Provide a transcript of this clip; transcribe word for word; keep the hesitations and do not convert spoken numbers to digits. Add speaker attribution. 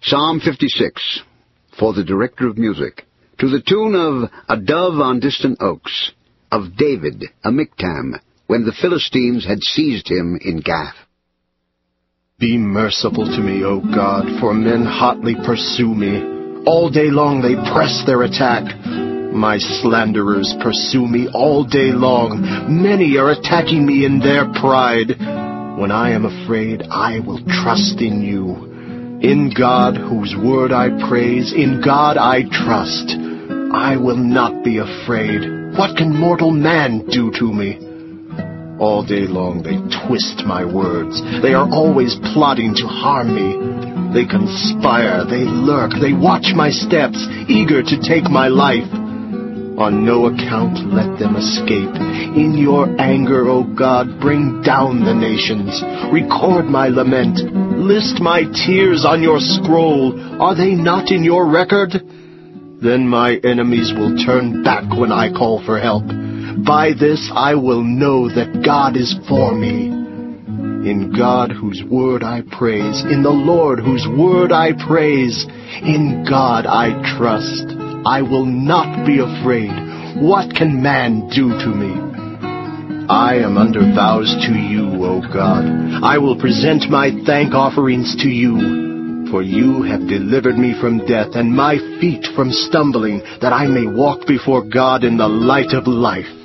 Speaker 1: Psalm fifty-six, for the director of music, to the tune of A Dove on Distant Oaks, of David, a miktam, when the Philistines had seized him in Gath.
Speaker 2: Be merciful to me, O God, for men hotly pursue me. All day long they press their attack. My slanderers pursue me all day long. Many are attacking me in their pride. When I am afraid, I will trust in you. In God, whose word I praise, in God I trust. I will not be afraid. What can mortal man do to me? All day long they twist my words. They are always plotting to harm me. They conspire, they lurk, they watch my steps, eager to take my life. On no account let them escape. In your anger, O God, bring down the nations. Record my lament. List my tears on your scroll. Are they not in your record? Then my enemies will turn back when I call for help. By this I will know that God is for me. In God whose word I praise, in the Lord whose word I praise, in God I trust. I will not be afraid. What can man do to me? I am under vows to you, O God. I will present my thank offerings to you. For you have delivered me from death, and my feet from stumbling, that I may walk before God in the light of life.